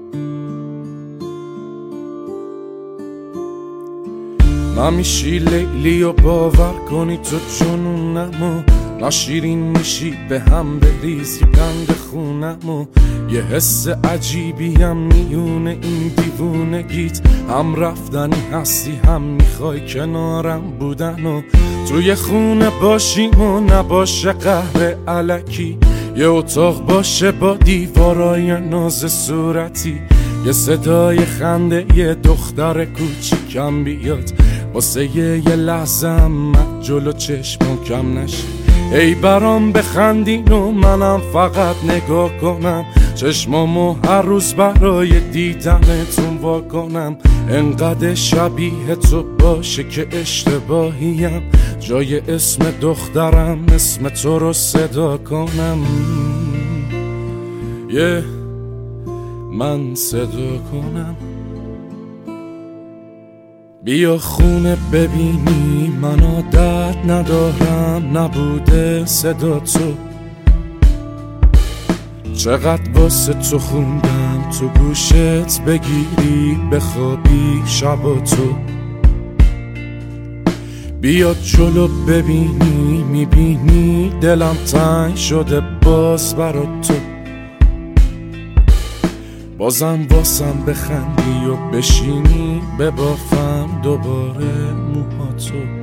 نمیشی لیلی و باور کنی تو جنونمو، ناشیرین میشی به هم بریزی قند خونمو. یه حس عجیبی هم میونه این دیوونگیت، هم رفتنی هستی هم میخوای کنارم بودن و توی خونه باشیم و نباشه قهر الکی، یه اتاق باشه با دیوارای ناز صورتی، یه صدای خنده یه دختر کوچیکم بیاد واسه یه لحظه هم جلو چشمم کم نشه. ای برام بخندین و منم فقط نگاه کنم، چشمامو هر روز برای دیدنتون وا کنم. انقدر شبیه تو باشه که اشتباهیم، جای اسم دخترم اسم تو رو صدا کنم. من صدا کنم. بیا خونه ببینی من عادت ندارم نبوده صدا تو، چقدر واسه تو خوندم تو گوشت بگیری بخوابی شبا تو. بیا جلو ببینی میبینی دلم تنگ شده باز برا تو، بازم واسم بخندی و بشینی ببافم دوباره موهاتو.